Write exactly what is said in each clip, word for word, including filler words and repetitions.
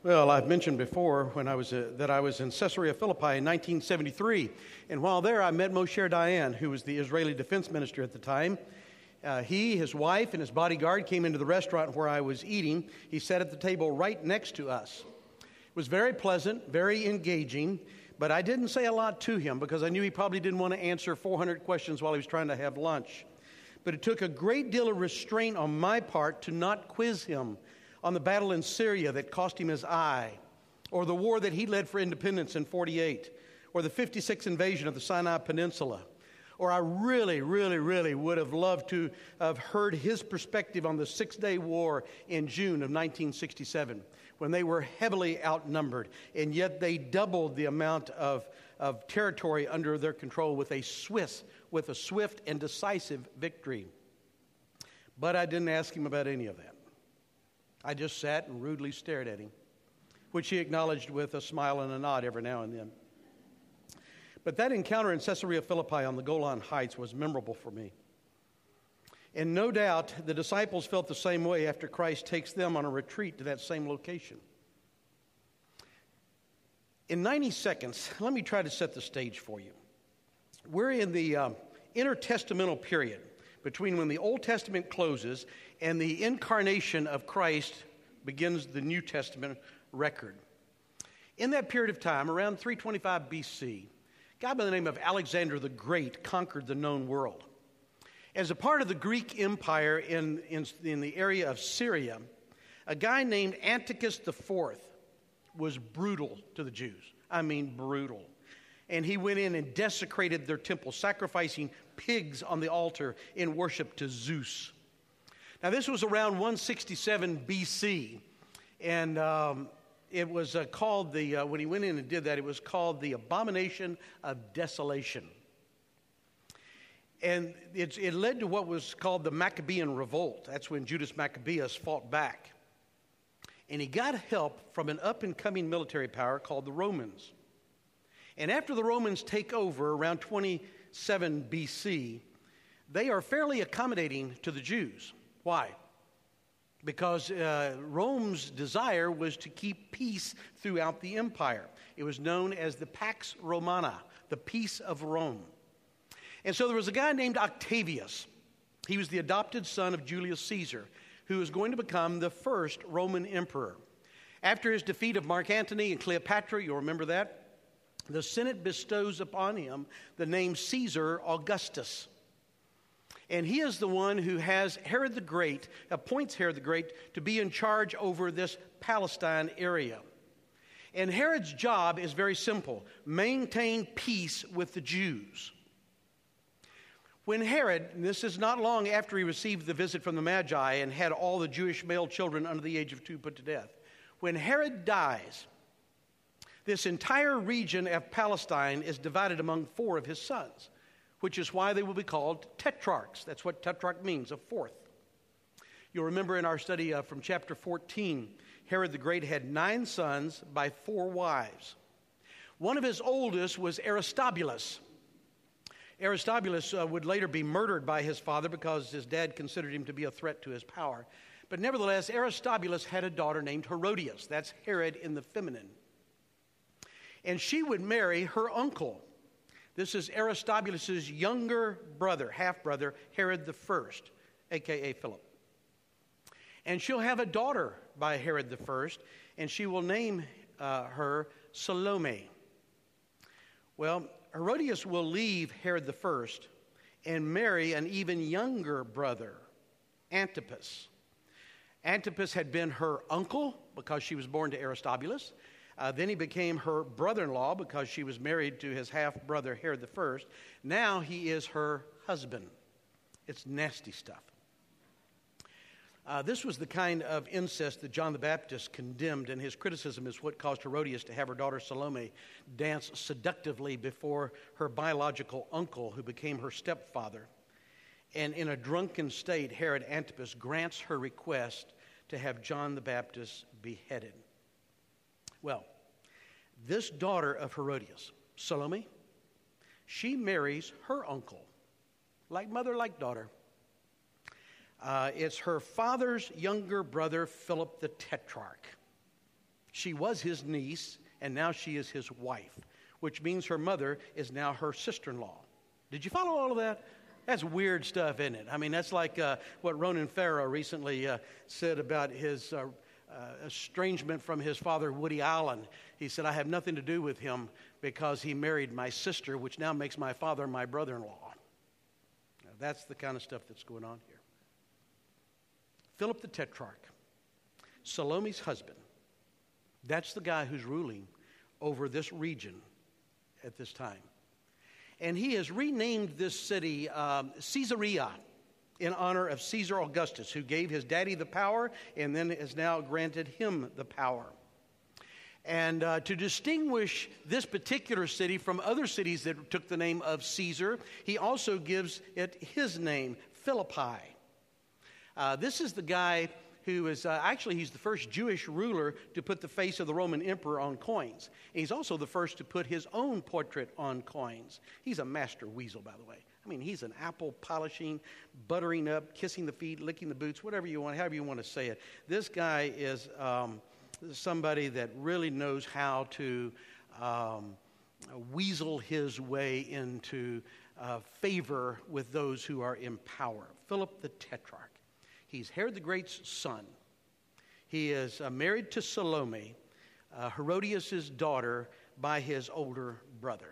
Well, I've mentioned before when I was uh, that I was in Caesarea Philippi in nineteen seventy-three, and while there I met Moshe Dayan, who was the Israeli defense minister at the time. Uh, he, his wife, and his bodyguard came into the restaurant where I was eating. He sat at the table right next to us. It was very pleasant, very engaging, but I didn't say a lot to him because I knew he probably didn't want to answer four hundred questions while he was trying to have lunch. But it took a great deal of restraint on my part to not quiz him on the battle in Syria that cost him his eye, or the war that he led for independence in forty-eight, or the fifty-six invasion of the Sinai Peninsula. Or I really, really, really would have loved to have heard his perspective on the Six-Day War in June of nineteen sixty-seven, when they were heavily outnumbered, and yet they doubled the amount of, of territory under their control with a swift, with a swift and decisive victory. But I didn't ask him about any of that. I just sat and rudely stared at him, which he acknowledged with a smile and a nod every now and then. But that encounter in Caesarea Philippi on the Golan Heights was memorable for me. And no doubt the disciples felt the same way after Christ takes them on a retreat to that same location. In ninety seconds, let me try to set the stage for you. We're in the um, intertestamental period between when the Old Testament closes and the incarnation of Christ begins the New Testament record. In that period of time, around three twenty-five B C, a guy by the name of Alexander the Great conquered the known world. As a part of the Greek Empire in, in, in the area of Syria, a guy named Antiochus the Fourth was brutal to the Jews. I mean brutal. And he went in and desecrated their temple, sacrificing pigs on the altar in worship to Zeus. Now, this was around one sixty-seven B C, and um, it was uh, called the, uh, when he went in and did that, it was called the Abomination of Desolation. And it, it led to what was called the Maccabean Revolt. That's when Judas Maccabeus fought back. And he got help from an up-and-coming military power called the Romans. And after the Romans take over around twenty-seven B C, they are fairly accommodating to the Jews. Why? Because uh, Rome's desire was to keep peace throughout the empire. It was known as the Pax Romana, the peace of Rome. And so there was a guy named Octavius. He was the adopted son of Julius Caesar, who was going to become the first Roman emperor. After his defeat of Mark Antony and Cleopatra, you'll remember that, the Senate bestows upon him the name Caesar Augustus. And he is the one who has Herod the Great, appoints Herod the Great to be in charge over this Palestine area. And Herod's job is very simple: maintain peace with the Jews. When Herod, and this is not long after he received the visit from the Magi and had all the Jewish male children under the age of two put to death, when Herod dies, this entire region of Palestine is divided among four of his sons, which is why they will be called tetrarchs. That's what tetrarch means, a fourth. You'll remember in our study uh, from chapter fourteen, Herod the Great had nine sons by four wives. One of his oldest was Aristobulus. Aristobulus uh, would later be murdered by his father because his dad considered him to be a threat to his power. But nevertheless, Aristobulus had a daughter named Herodias. That's Herod in the feminine. And she would marry her uncle. This is Aristobulus' younger brother, half-brother, Herod the First, a k a. Philip. And she'll have a daughter by Herod the First, and she will name uh, her Salome. Well, Herodias will leave Herod the First and marry an even younger brother, Antipas. Antipas had been her uncle because she was born to Aristobulus. Uh, then he became her brother-in-law because she was married to his half-brother, Herod the First. Now he is her husband. It's nasty stuff. Uh, this was the kind of incest that John the Baptist condemned, and his criticism is what caused Herodias to have her daughter Salome dance seductively before her biological uncle, who became her stepfather. And in a drunken state, Herod Antipas grants her request to have John the Baptist beheaded. Well, this daughter of Herodias, Salome, she marries her uncle, like mother, like daughter. Uh, it's her father's younger brother, Philip the Tetrarch. She was his niece, and now she is his wife, which means her mother is now her sister-in-law. Did you follow all of that? That's weird stuff, isn't it? I mean, that's like uh, what Ronan Farrow recently uh, said about his uh, uh, estrangement from his father, Woody Allen. He said, I have nothing to do with him because he married my sister, which now makes my father my brother-in-law. Now, that's the kind of stuff that's going on here. Philip the Tetrarch, Salome's husband, that's the guy who's ruling over this region at this time. And he has renamed this city um, Caesarea in honor of Caesar Augustus, who gave his daddy the power and then has now granted him the power. And uh, to distinguish this particular city from other cities that took the name of Caesar, he also gives it his name, Philippi. Uh, this is the guy who is, uh, actually, he's the first Jewish ruler to put the face of the Roman emperor on coins. And he's also the first to put his own portrait on coins. He's a master weasel, by the way. I mean, he's an apple polishing, buttering up, kissing the feet, licking the boots, whatever you want, however you want to say it. This guy is um, somebody that really knows how to um, weasel his way into uh, favor with those who are in power. Philip the Tetrarch. He's Herod the Great's son. He is uh, married to Salome, uh, Herodias' daughter, by his older brother.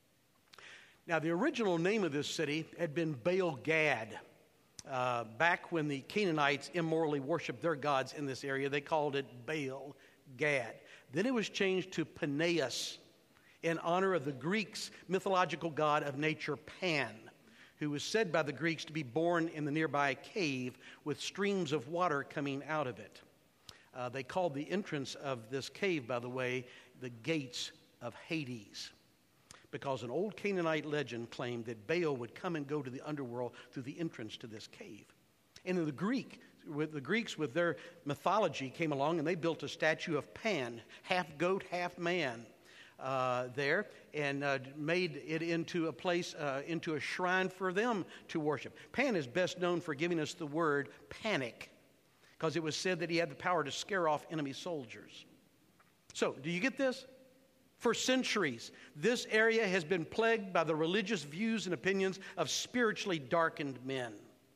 Now, the original name of this city had been Baal Gad. Uh, back when the Canaanites immorally worshiped their gods in this area, they called it Baal Gad. Then it was changed to Peneus in honor of the Greeks' mythological god of nature, Pan, who was said by the Greeks to be born in the nearby cave with streams of water coming out of it. Uh, they called the entrance of this cave, by the way, the gates of Hades, because an old Canaanite legend claimed that Baal would come and go to the underworld through the entrance to this cave. And then the Greek, with the Greeks with their mythology came along and they built a statue of Pan, half goat, half man. Uh, there and uh, made it into a place, uh, into a shrine for them to worship. Pan is best known for giving us the word panic, because it was said that he had the power to scare off enemy soldiers. So, do you get this? For centuries, this area has been plagued by the religious views and opinions of spiritually darkened men.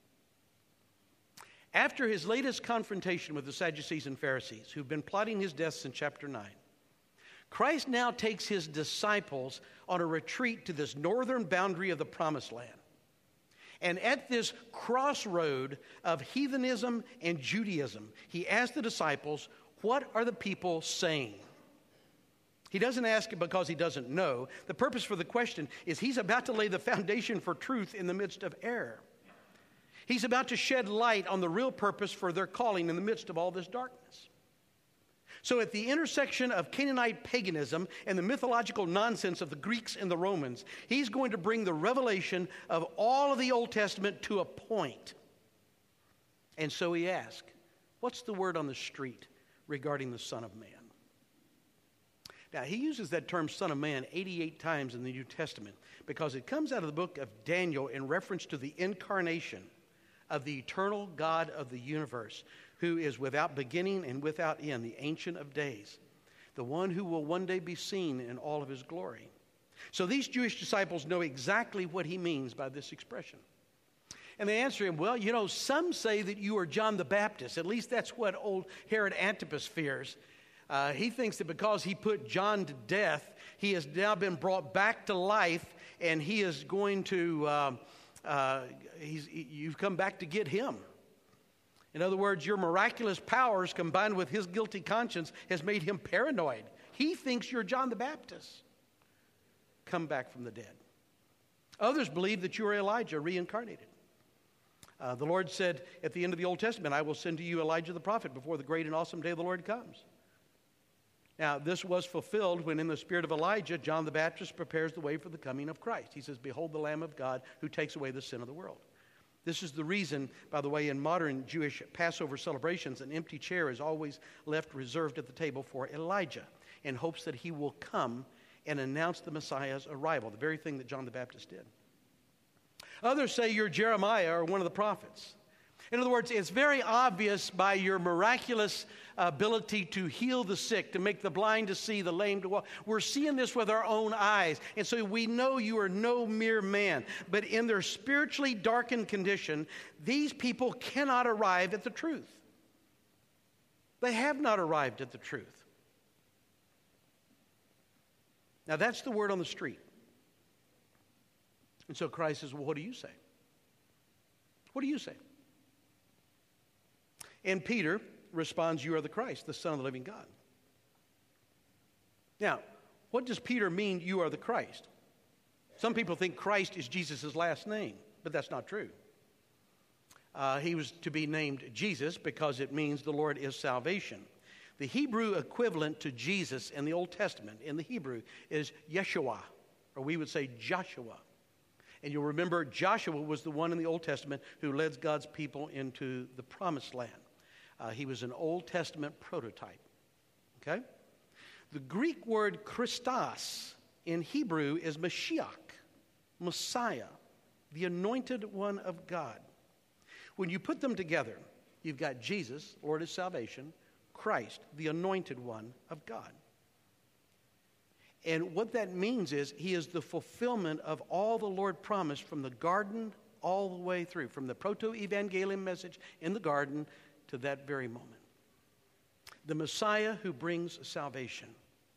After his latest confrontation with the Sadducees and Pharisees, who've been plotting his death since chapter nine, Christ now takes his disciples on a retreat to this northern boundary of the Promised Land. And at this crossroad of heathenism and Judaism, he asked the disciples, what are the people saying? He doesn't ask it because he doesn't know. The purpose for the question is he's about to lay the foundation for truth in the midst of error. He's about to shed light on the real purpose for their calling in the midst of all this darkness. So at the intersection of Canaanite paganism and the mythological nonsense of the Greeks and the Romans, he's going to bring the revelation of all of the Old Testament to a point. And so he asks, what's the word on the street regarding the Son of Man? Now, he uses that term Son of Man eighty-eight times in the New Testament because it comes out of the book of Daniel in reference to the incarnation of the eternal God of the universe, who is without beginning and without end, the Ancient of Days, the one who will one day be seen in all of his glory. So these Jewish disciples know exactly what he means by this expression. And they answer him, well, you know, some say that you are John the Baptist. At least that's what old Herod Antipas fears. Uh, he thinks that because he put John to death, he has now been brought back to life, and he is going to, uh, uh, he's, you've come back to get him. In other words, your miraculous powers combined with his guilty conscience has made him paranoid. He thinks you're John the Baptist, come back from the dead. Others believe that you are Elijah reincarnated. Uh, the Lord said at the end of the Old Testament, I will send to you Elijah the prophet before the great and awesome day of the Lord comes. Now, this was fulfilled when in the spirit of Elijah, John the Baptist prepares the way for the coming of Christ. He says, behold the Lamb of God who takes away the sin of the world. This is the reason, by the way, in modern Jewish Passover celebrations, an empty chair is always left reserved at the table for Elijah in hopes that he will come and announce the Messiah's arrival, the very thing that John the Baptist did. Others say you're Jeremiah or one of the prophets. In other words, it's very obvious by your miraculous ability to heal the sick, to make the blind to see, the lame to walk. We're seeing this with our own eyes. And so we know you are no mere man. But in their spiritually darkened condition, these people cannot arrive at the truth. They have not arrived at the truth. Now that's the word on the street. And so Christ says, well, what do you say? What do you say? And Peter responds, you are the Christ, the Son of the living God. Now, what does Peter mean, you are the Christ? Some people think Christ is Jesus' last name, but that's not true. Uh, he was to be named Jesus because it means the Lord is salvation. The Hebrew equivalent to Jesus in the Old Testament, in the Hebrew, is Yeshua, or we would say Joshua. And you'll remember Joshua was the one in the Old Testament who led God's people into the promised land. Uh, he was an Old Testament prototype. Okay? The Greek word Christos in Hebrew is Mashiach, Messiah, the anointed one of God. When you put them together, you've got Jesus, Lord of salvation, Christ, the anointed one of God. And what that means is he is the fulfillment of all the Lord promised from the garden all the way through, from the proto-evangelium message in the garden to that very moment. The Messiah who brings salvation.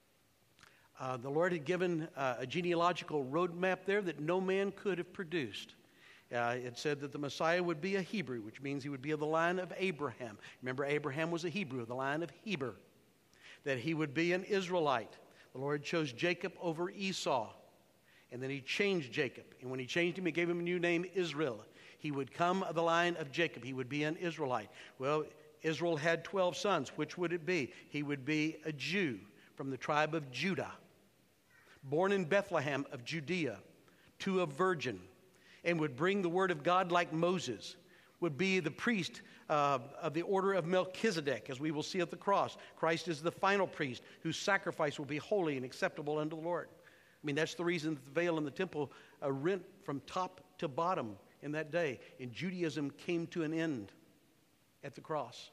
Uh, the Lord had given uh, a genealogical roadmap there that no man could have produced. Uh, it said that the Messiah would be a Hebrew, which means he would be of the line of Abraham. Remember, Abraham was a Hebrew, the line of Heber. That he would be an Israelite. The Lord chose Jacob over Esau. And then he changed Jacob. And when he changed him, he gave him a new name, Israel. He would come of the line of Jacob. He would be an Israelite. Well, Israel had twelve sons. Which would it be? He would be a Jew from the tribe of Judah, born in Bethlehem of Judea, to a virgin, and would bring the word of God like Moses, would be the priest uh, of the order of Melchizedek, as we will see at the cross. Christ is the final priest whose sacrifice will be holy and acceptable unto the Lord. I mean, that's the reason that the veil in the temple uh, rent from top to bottom in that day. And Judaism came to an end at the cross.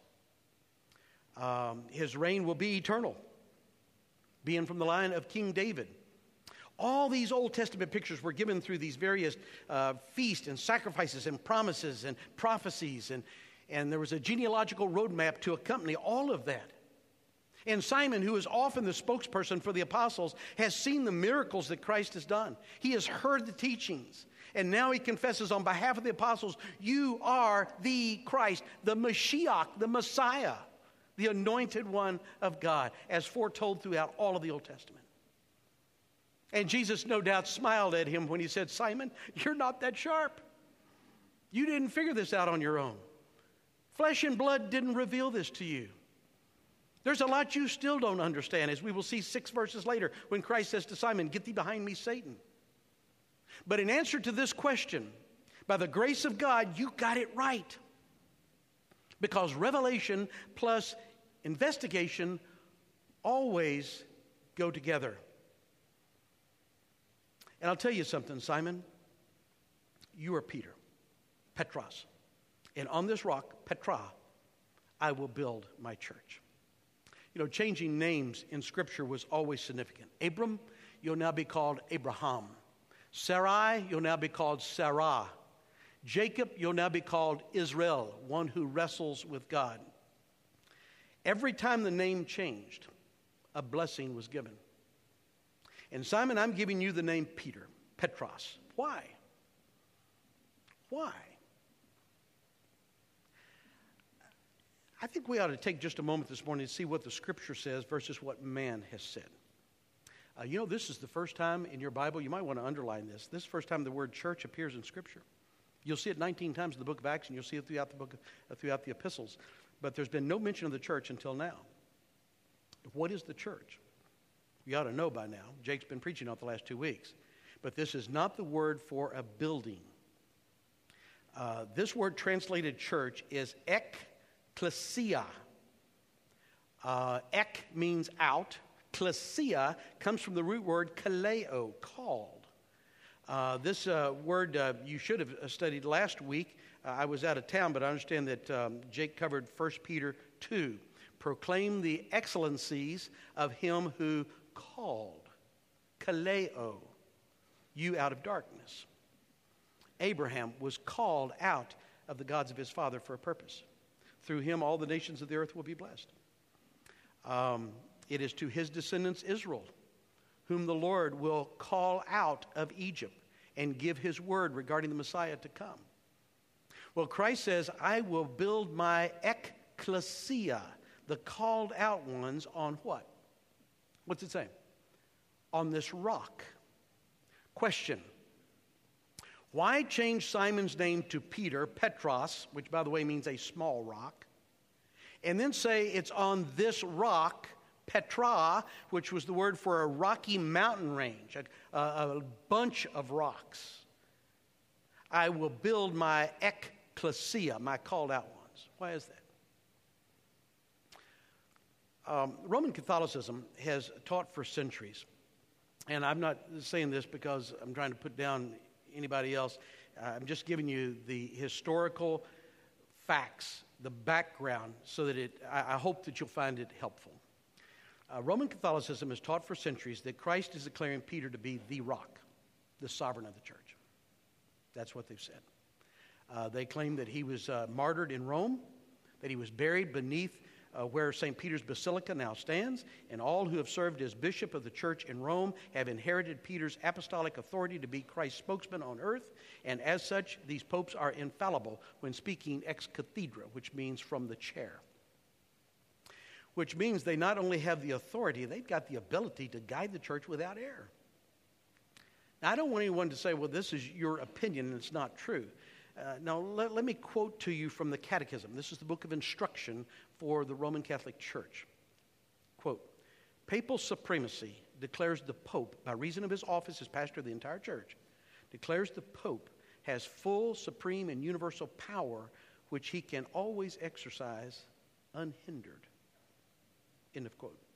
Um, his reign will be eternal, being from the line of King David. All these Old Testament pictures were given through these various uh, feasts and sacrifices and promises and prophecies. And, and there was a genealogical roadmap to accompany all of that. And Simon, who is often the spokesperson for the apostles, has seen the miracles that Christ has done. He has heard the teachings. And now he confesses on behalf of the apostles, you are the Christ, the Mashiach, the Messiah, the anointed one of God, as foretold throughout all of the Old Testament. And Jesus no doubt smiled at him when he said, Simon, you're not that sharp. You didn't figure this out on your own. Flesh and blood didn't reveal this to you. There's a lot you still don't understand, as we will see six verses later when Christ says to Simon, get thee behind me, Satan. But in answer to this question, by the grace of God, you got it right. Because revelation plus investigation always go together. And I'll tell you something, Simon. You are Peter, Petros. And on this rock, Petra, I will build my church. You know, changing names in Scripture was always significant. Abram, you'll now be called Abraham. Sarai, you'll now be called Sarah. Jacob, you'll now be called Israel, one who wrestles with God. Every time the name changed, a blessing was given. And Simon, I'm giving you the name Peter, Petros. Why? Why? I think we ought to take just a moment this morning to see what the Scripture says versus what man has said. Uh, you know, this is the first time in your Bible, you might want to underline this, this is the first time the word church appears in Scripture. You'll see it nineteen times in the book of Acts, and you'll see it throughout the book, uh, throughout the epistles. But there's been no mention of the church until now. What is the church? You ought to know by now. Jake's been preaching on it the last two weeks. But this is not the word for a building. Uh, this word translated church is ekklesia. Uh, ek means out. Klesia comes from the root word kaleo, called. Uh, this uh, word uh, you should have studied last week Uh, I was out of town, but I understand that um, Jake covered First Peter two. Proclaim the excellencies of him who called, kaleo, you out of darkness. Abraham was called out of the gods of his father for a purpose. Through him, all the nations of the earth will be blessed. Um, it is to his descendants, Israel, whom the Lord will call out of Egypt and give his word regarding the Messiah to come. Well, Christ says, I will build my ecclesia, the called out ones, on what? What's it saying? On this rock. Question. Why change Simon's name to Peter, Petros, which by the way means a small rock, and then say it's on this rock, Petra, which was the word for a rocky mountain range, a, a, a bunch of rocks. I will build my ecclesia, my called out ones. Why is that? Um, Roman Catholicism has taught for centuries, and I'm not saying this because I'm trying to put down anybody else. Uh, I'm just giving you the historical facts, the background, so that it, I, I hope that you'll find it helpful. Uh, Roman Catholicism has taught for centuries that Christ is declaring Peter to be the rock, the sovereign of the church. That's what they've said. Uh, they claim that he was uh, martyred in Rome, that he was buried beneath uh, where Saint Peter's Basilica now stands, and all who have served as bishop of the church in Rome have inherited Peter's apostolic authority to be Christ's spokesman on earth, and as such, these popes are infallible when speaking ex cathedra, which means from the chair. Which means they not only have the authority, they've got the ability to guide the church without error. Now, I don't want anyone to say, well, this is your opinion and it's not true. Uh, now, let, let me quote to you from the Catechism. This is the book of instruction for the Roman Catholic Church. Quote, papal supremacy declares the Pope, by reason of his office as pastor of the entire church, declares the Pope has full, supreme, and universal power which he can always exercise unhindered. End of quote.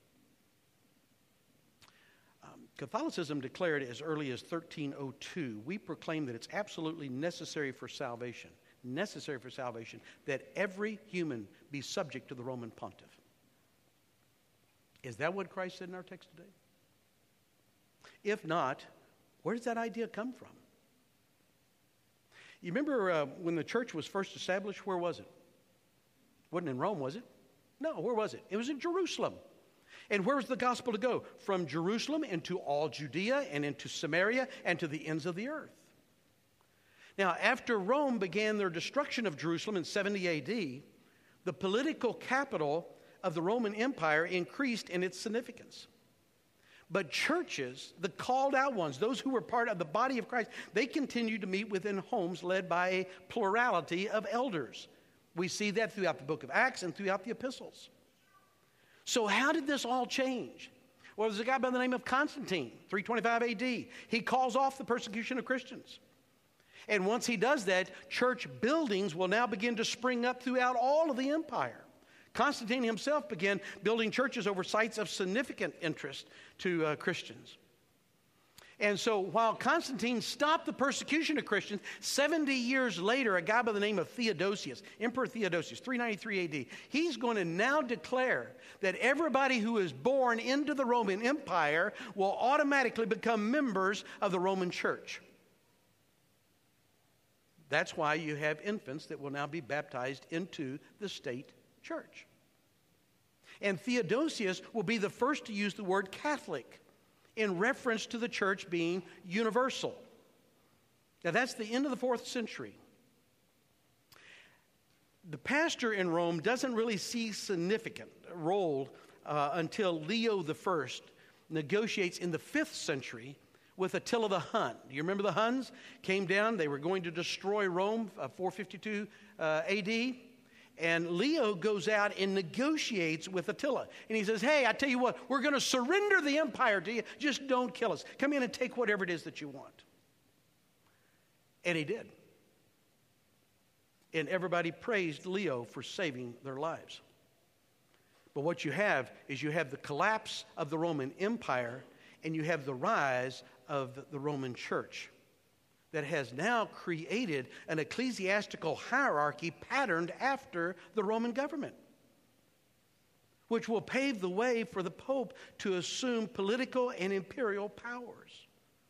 Um, Catholicism declared as early as thirteen oh two, we proclaim that it's absolutely necessary for salvation, necessary for salvation, that every human be subject to the Roman pontiff. Is that what Christ said in our text today? If not, where does that idea come from? You remember uh, when the church was first established, where was it? Wasn't in Rome, was it? No, where was it? It was in Jerusalem. And where was the gospel to go? From Jerusalem into all Judea and into Samaria and to the ends of the earth. Now, after Rome began their destruction of Jerusalem in seventy A D, the political capital of the Roman Empire increased in its significance. But churches, the called out ones, those who were part of the body of Christ, they continued to meet within homes led by a plurality of elders. We see that throughout the book of Acts and throughout the epistles. So how did this all change? Well, there's a guy by the name of Constantine, three twenty-five A D. He calls off the persecution of Christians. And once he does that, church buildings will now begin to spring up throughout all of the empire. Constantine himself began building churches over sites of significant interest to uh, Christians. And so while Constantine stopped the persecution of Christians, seventy years later, a guy by the name of Theodosius, Emperor Theodosius, three ninety-three A D, he's going to now declare that everybody who is born into the Roman Empire will automatically become members of the Roman Church. That's why you have infants that will now be baptized into the state church. And Theodosius will be the first to use the word Catholic in reference to the church being universal. Now, that's the end of the fourth century. The pastor in Rome doesn't really see significant role uh, until Leo the First negotiates in the fifth century with Attila the Hun. Do you remember the Huns? Came down, they were going to destroy Rome, uh, four fifty-two uh, A D. And Leo goes out and negotiates with Attila. And he says, hey, I tell you what, we're going to surrender the empire to you. Just don't kill us. Come in and take whatever it is that you want. And he did. And everybody praised Leo for saving their lives. But what you have is you have the collapse of the Roman Empire and you have the rise of the Roman Church. that has now created an ecclesiastical hierarchy patterned after the Roman government, which will pave the way for the Pope to assume political and imperial powers.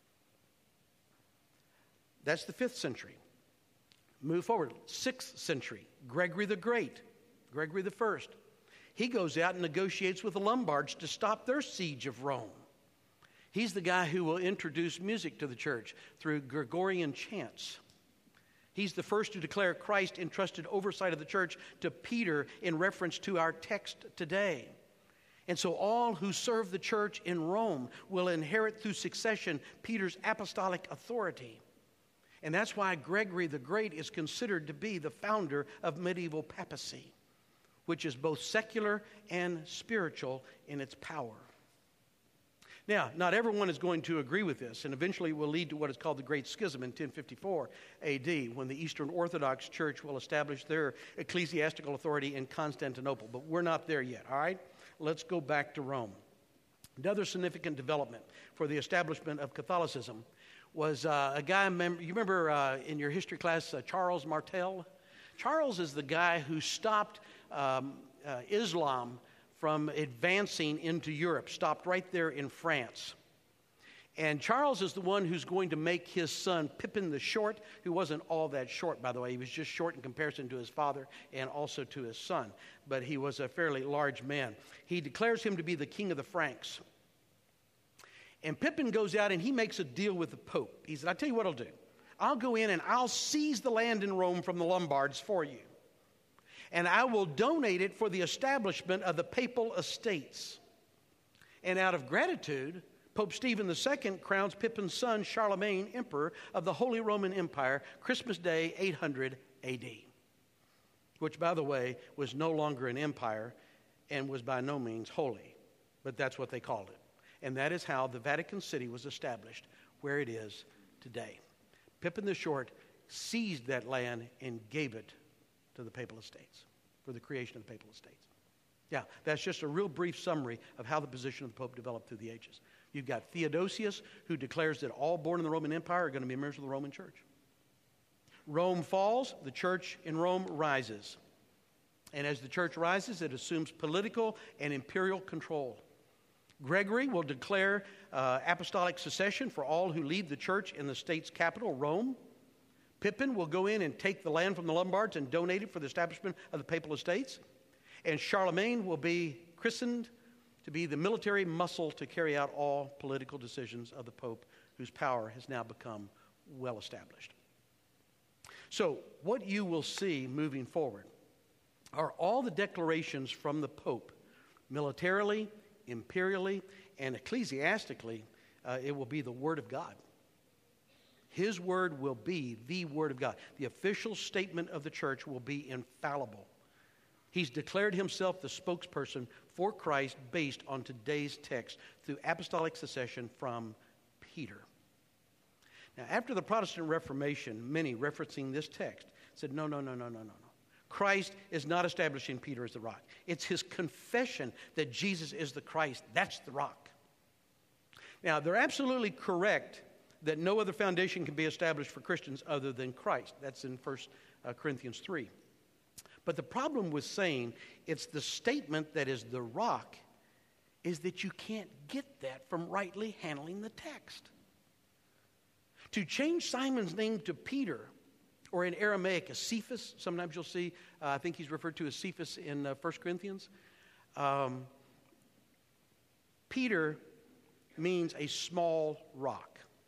That's the fifth century. Move forward, sixth century, Gregory the Great, Gregory the First. He goes out and negotiates with the Lombards to stop their siege of Rome. He's the guy who will introduce music to the church through Gregorian chants. He's the first to declare Christ entrusted oversight of the church to Peter in reference to our text today. And so all who serve the church in Rome will inherit through succession Peter's apostolic authority. And that's why Gregory the Great is considered to be the founder of medieval papacy, which is both secular and spiritual in its power. Now, not everyone is going to agree with this, and eventually it will lead to what is called the Great Schism in ten fifty-four A D, when the Eastern Orthodox Church will establish their ecclesiastical authority in Constantinople. But we're not there yet, all right? Let's go back to Rome. Another significant development for the establishment of Catholicism was uh, a guy, mem- you remember uh, in your history class, uh, Charles Martel? Charles is the guy who stopped um, uh, Islam from advancing into Europe, stopped right there in France. And Charles is the one who's going to make his son Pippin the Short, who wasn't all that short, by the way. He was just short in comparison to his father and also to his son. But he was a fairly large man. He declares him to be the king of the Franks. And Pippin goes out and he makes a deal with the Pope. He said, I'll tell you what I'll do. I'll go in and I'll seize the land in Rome from the Lombards for you. And I will donate it for the establishment of the papal estates. And out of gratitude, Pope Stephen the Second crowns Pippin's son Charlemagne emperor of the Holy Roman Empire, Christmas Day, eight hundred A D, which, by the way, was no longer an empire and was by no means holy, but that's what they called it. And that is how the Vatican City was established, where it is today. Pippin the Short seized that land and gave it to the papal estates, for the creation of the papal estates. Yeah, that's just a real brief summary of how the position of the Pope developed through the ages. You've got Theodosius, who declares that all born in the Roman Empire are going to be members of the Roman Church. Rome falls, the church in Rome rises. And as the church rises, it assumes political and imperial control. Gregory will declare uh, apostolic succession for all who leave the church in the state's capital, Rome. Pippin will go in and take the land from the Lombards and donate it for the establishment of the papal estates. And Charlemagne will be christened to be the military muscle to carry out all political decisions of the Pope, whose power has now become well established. So what you will see moving forward are all the declarations from the Pope, militarily, imperially, and ecclesiastically. Uh, it will be the Word of God. His word will be the Word of God. The official statement of the church will be infallible. He's declared himself the spokesperson for Christ based on today's text through apostolic succession from Peter. Now, after the Protestant Reformation, many referencing this text said, no, no, no, no, no, no, no. Christ is not establishing Peter as the rock. It's his confession that Jesus is the Christ. That's the rock. Now, they're absolutely correct that no other foundation can be established for Christians other than Christ. That's in First Corinthians three. But the problem with saying it's the statement that is the rock is that you can't get that from rightly handling the text. To change Simon's name to Peter, or in Aramaic, as Cephas, sometimes you'll see, uh, I think he's referred to as Cephas in uh, First Corinthians. Um, Peter means a small rock.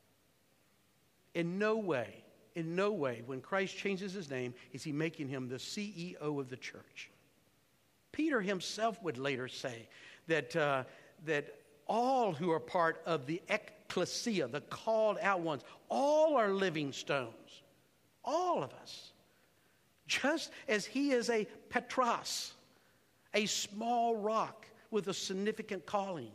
In no way, in no way, when Christ changes his name, is he making him the C E O of the church. Peter himself would later say that, uh, that all who are part of the ecclesia, the called out ones, all are living stones. All of us. Just as he is a Petros, a small rock with a significant calling.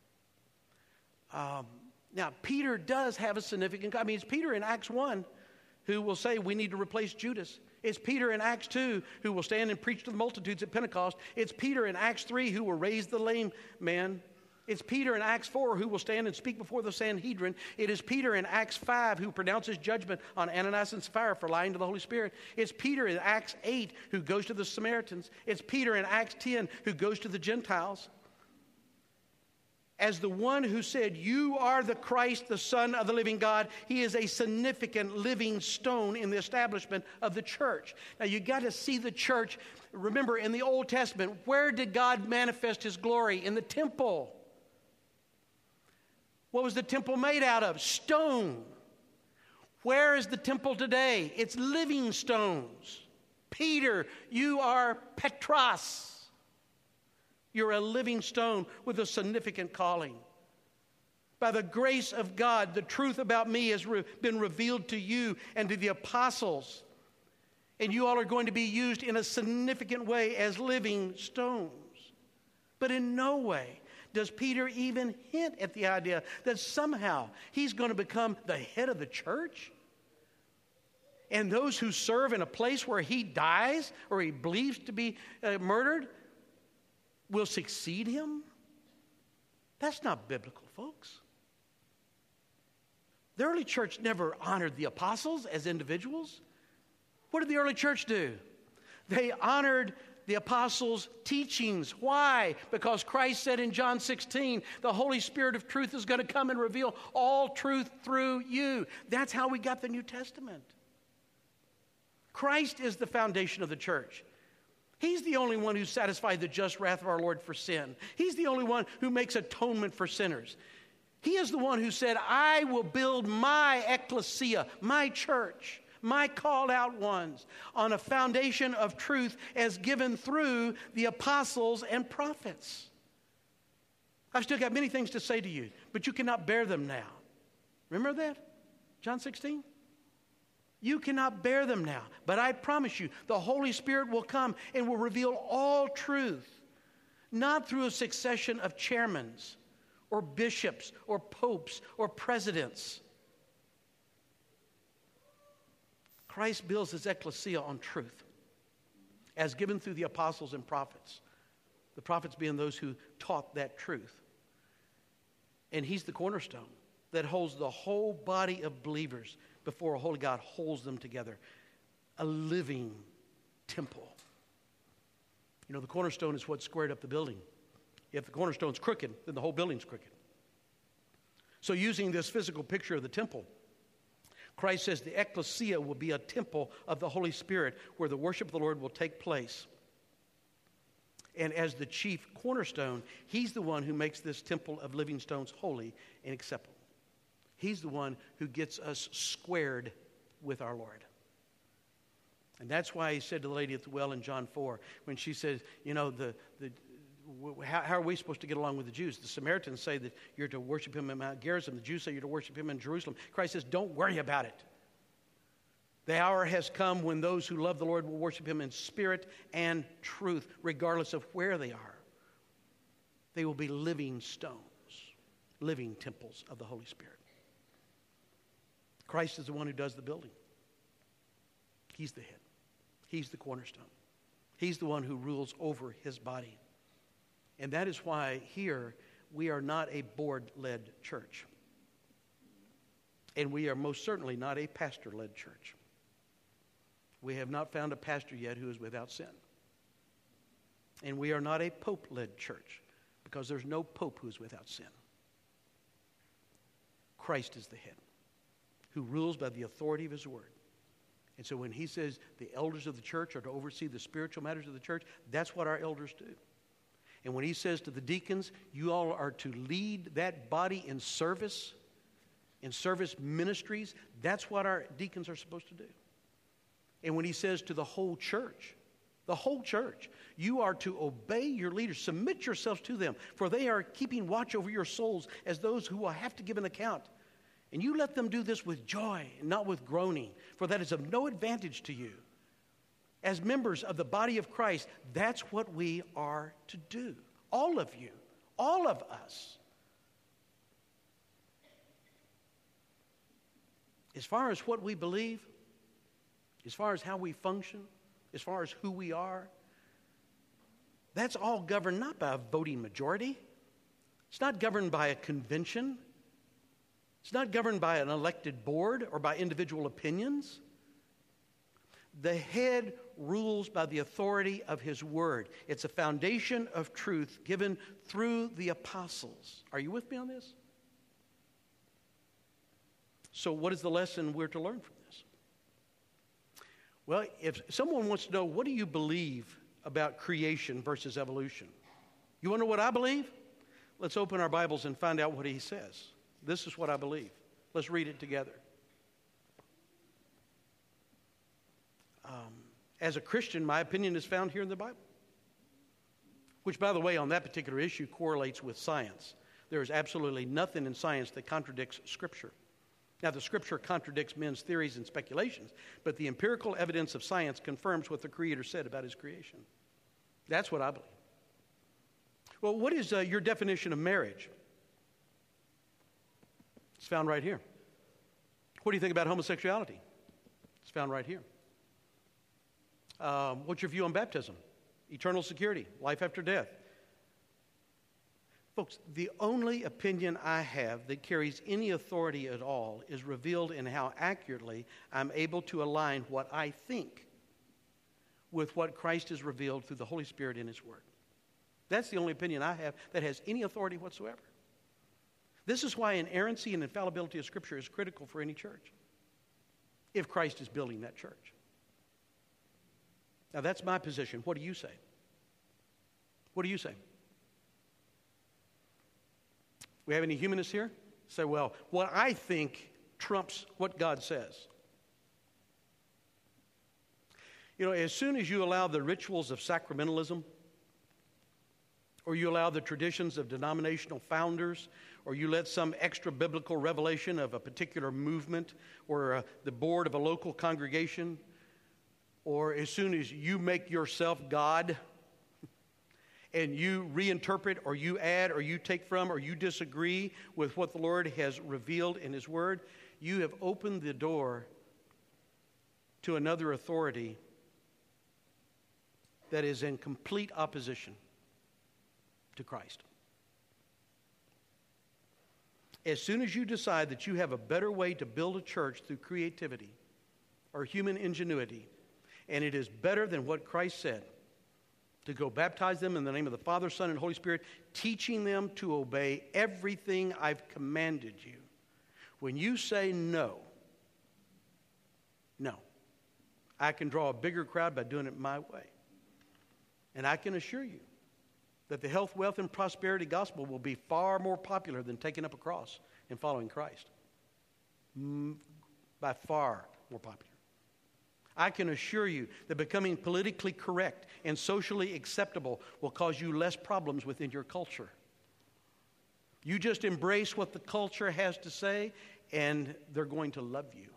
Um, now, Peter does have a significant, I mean, it's Peter in Acts one who will say we need to replace Judas. It's Peter in Acts two who will stand and preach to the multitudes at Pentecost. It's Peter in Acts three who will raise the lame man. It's Peter in Acts four who will stand and speak before the Sanhedrin. It is Peter in Acts five who pronounces judgment on Ananias and Sapphira for lying to the Holy Spirit. It's Peter in Acts eight who goes to the Samaritans. It's Peter in Acts ten who goes to the Gentiles. As the one who said, "You are the Christ, the Son of the living God," he is a significant living stone in the establishment of the church. Now, you got to see the church. Remember, in the Old Testament, where did God manifest his glory? In the temple. What was the temple made out of? Stone. Where is the temple today? It's living stones. Peter, you are Petros. You're a living stone with a significant calling. By the grace of God, the truth about me has re- been revealed to you and to the apostles. And you all are going to be used in a significant way as living stones. But in no way does Peter even hint at the idea that somehow he's going to become the head of the church? And those who serve in a place where he dies or he believes to be uh, murdered will succeed him? That's not biblical, folks. The early church never honored the apostles as individuals. What did the early church do? They honored the apostles' teachings. Why? Because Christ said in John sixteen, the Holy Spirit of truth is going to come and reveal all truth through you. That's how we got the New Testament. Christ is the foundation of the church. He's the only one who satisfied the just wrath of our Lord for sin. He's the only one who makes atonement for sinners. He is the one who said, "I will build my ecclesia, my church, my called out ones, on a foundation of truth as given through the apostles and prophets." I've still got many things to say to you, but you cannot bear them now. Remember that? John sixteen? You cannot bear them now, but I promise you, the Holy Spirit will come and will reveal all truth, not through a succession of chairmen or bishops or popes or presidents. Christ builds his ecclesia on truth, as given through the apostles and prophets. The prophets being those who taught that truth. And he's the cornerstone that holds the whole body of believers before a holy God, holds them together. A living temple. You know, the cornerstone is what squared up the building. If the cornerstone's crooked, then the whole building's crooked. So using this physical picture of the temple, Christ says the ecclesia will be a temple of the Holy Spirit where the worship of the Lord will take place. And as the chief cornerstone, he's the one who makes this temple of living stones holy and acceptable. He's the one who gets us squared with our Lord. And that's why he said to the lady at the well in John four, when she says, you know, the, the how, how are we supposed to get along with the Jews? The Samaritans say that you're to worship him in Mount Gerizim. The Jews say you're to worship him in Jerusalem. Christ says, don't worry about it. The hour has come when those who love the Lord will worship him in spirit and truth, regardless of where they are. They will be living stones, living temples of the Holy Spirit. Christ is the one who does the building. He's the head. He's the cornerstone. He's the one who rules over his body. And that is why here we are not a board-led church. And we are most certainly not a pastor-led church. We have not found a pastor yet who is without sin. And we are not a pope-led church because there's no pope who is without sin. Christ is the head, who rules by the authority of his word. And so when he says the elders of the church are to oversee the spiritual matters of the church, that's what our elders do. And when he says to the deacons, you all are to lead that body in service, in service ministries, that's what our deacons are supposed to do. And when he says to the whole church, the whole church, you are to obey your leaders, submit yourselves to them, for they are keeping watch over your souls as those who will have to give an account. And you let them do this with joy and not with groaning, for that is of no advantage to you. As members of the body of Christ, that's what we are to do. All of you, all of us. As far as what we believe, as far as how we function, as far as who we are, that's all governed not by a voting majority, It's not governed by a convention. It's not governed by an elected board or by individual opinions. The head rules by the authority of his word. It's a foundation of truth given through the apostles. Are you with me on this? So what is the lesson we're to learn from this? Well, if someone wants to know, what do you believe about creation versus evolution? You want to know what I believe? Let's open our Bibles and find out what he says. This is what I believe. Let's read it together. Um, as a Christian, my opinion is found here in the Bible, which, by the way, on that particular issue correlates with science. There is absolutely nothing in science that contradicts Scripture. Now, the Scripture contradicts men's theories and speculations, but the empirical evidence of science confirms what the Creator said about his creation. That's what I believe. Well, what is uh, your definition of marriage? It's found right here. What do you think about homosexuality? It's found right here. Um, what's your view on baptism? Eternal security, life after death. Folks, the only opinion I have that carries any authority at all is revealed in how accurately I'm able to align what I think with what Christ has revealed through the Holy Spirit in his word. That's the only opinion I have that has any authority whatsoever. This is why inerrancy and infallibility of Scripture is critical for any church, if Christ is building that church. Now, that's my position. What do you say? What do you say? We have any humanists here? Say, well, what I think trumps what God says. You know, as soon as you allow the rituals of sacramentalism, or you allow the traditions of denominational founders, or you let some extra biblical revelation of a particular movement or uh, the board of a local congregation, or as soon as you make yourself God and you reinterpret or you add or you take from or you disagree with what the Lord has revealed in his word, you have opened the door to another authority that is in complete opposition to Christ. As soon as you decide that you have a better way to build a church through creativity or human ingenuity, and it is better than what Christ said, to go baptize them in the name of the Father, Son, and Holy Spirit, teaching them to obey everything I've commanded you. When you say no, no, I can draw a bigger crowd by doing it my way. And I can assure you that the health, wealth, and prosperity gospel will be far more popular than taking up a cross and following Christ. Mm, by far more popular. I can assure you that becoming politically correct and socially acceptable will cause you less problems within your culture. You just embrace what the culture has to say, and they're going to love you.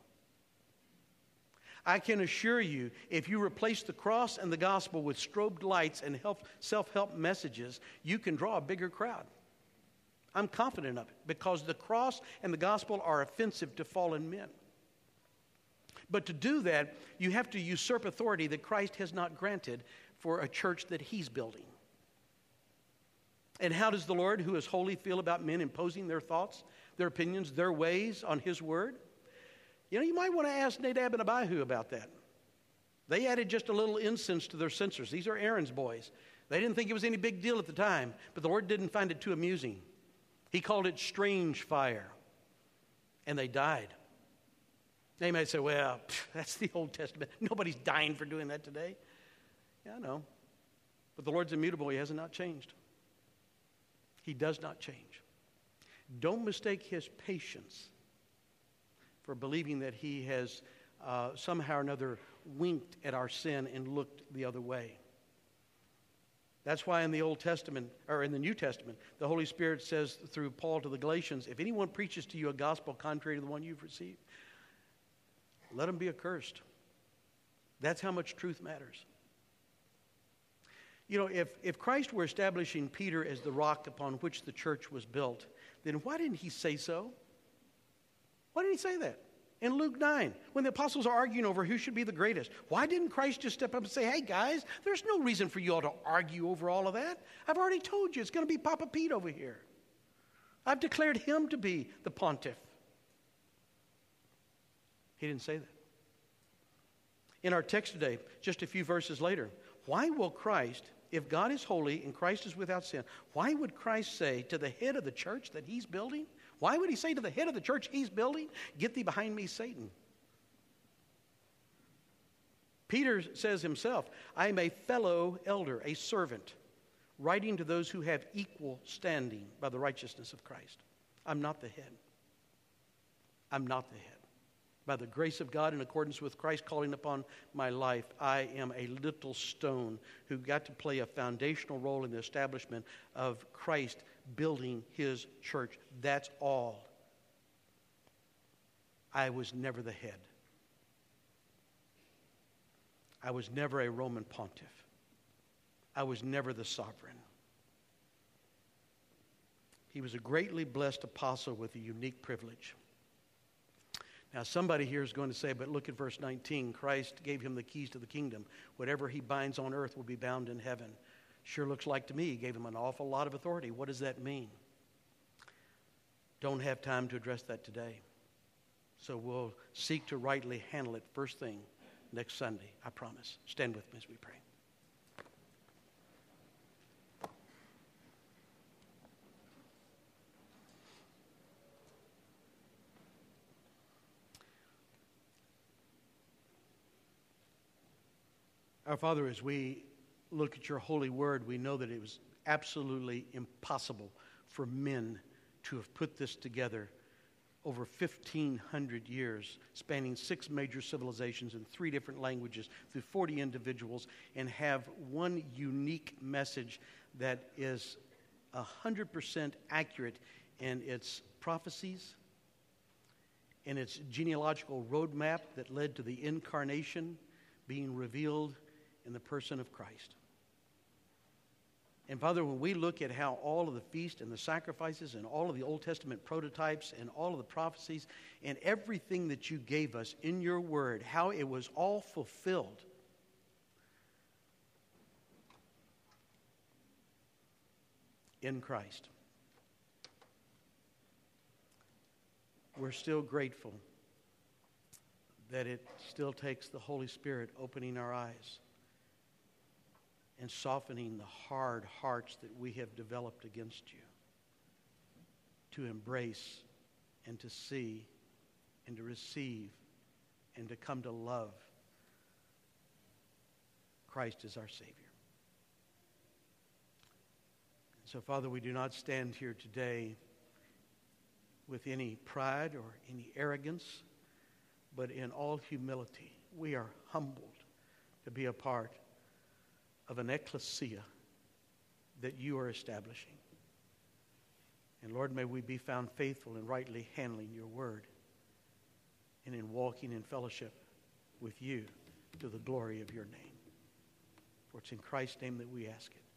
I can assure you, if you replace the cross and the gospel with strobed lights and help, self-help messages, you can draw a bigger crowd. I'm confident of it because the cross and the gospel are offensive to fallen men. But to do that, you have to usurp authority that Christ has not granted for a church that he's building. And how does the Lord, who is holy, feel about men imposing their thoughts, their opinions, their ways on his word? You know, you might want to ask Nadab and Abihu about that. They added just a little incense to their censers. These are Aaron's boys. They didn't think it was any big deal at the time, but the Lord didn't find it too amusing. He called it strange fire, and they died. They might say, well, pff, that's the Old Testament. Nobody's dying for doing that today. Yeah, I know. But the Lord's immutable. He has not changed. He does not change. Don't mistake his patience for believing that he has uh, somehow or another winked at our sin and looked the other way. That's why in the Old Testament, or in the New Testament, the Holy Spirit says through Paul to the Galatians, if anyone preaches to you a gospel contrary to the one you've received, let him be accursed. That's how much truth matters. You know, if, if Christ were establishing Peter as the rock upon which the church was built, then why didn't he say so? Why didn't he say that? In Luke nine, when the apostles are arguing over who should be the greatest, why didn't Christ just step up and say, hey guys, there's no reason for you all to argue over all of that. I've already told you it's going to be Papa Pete over here. I've declared him to be the pontiff. He didn't say that. In our text today, just a few verses later, why will Christ, if God is holy and Christ is without sin, why would Christ say to the head of the church that he's building? Why would he say to the head of the church he's building, "Get thee behind me, Satan"? Peter says himself, "I am a fellow elder, a servant, writing to those who have equal standing by the righteousness of Christ." I'm not the head. I'm not the head. By the grace of God, in accordance with Christ calling upon my life, I am a little stone who got to play a foundational role in the establishment of Christ building his church. That's all. I was never the head. I was never a Roman pontiff. I was never the sovereign. He was a greatly blessed apostle with a unique privilege. Now, somebody here is going to say, but look at verse nineteen. Christ gave him the keys to the kingdom. Whatever he binds on earth will be bound in heaven. Sure looks like to me he gave him an awful lot of authority. What does that mean? Don't have time to address that today. So we'll seek to rightly handle it first thing next Sunday, I promise. Stand with me as we pray. Our Father, as we look at your holy word, we know that it was absolutely impossible for men to have put this together over fifteen hundred years, spanning six major civilizations in three different languages through forty individuals, and have one unique message that is one hundred percent accurate in its prophecies, in its genealogical roadmap that led to the incarnation being revealed in the person of Christ. And Father, when we look at how all of the feasts and the sacrifices and all of the Old Testament prototypes and all of the prophecies and everything that you gave us in your word, how it was all fulfilled, in Christ, we're still grateful that it still takes the Holy Spirit opening our eyes and softening the hard hearts that we have developed against you to embrace and to see and to receive and to come to love Christ as our Savior. So, Father, we do not stand here today with any pride or any arrogance, but in all humility, we are humbled to be a part of an ecclesia that you are establishing. And Lord, may we be found faithful in rightly handling your word and in walking in fellowship with you to the glory of your name. For it's in Christ's name that we ask it.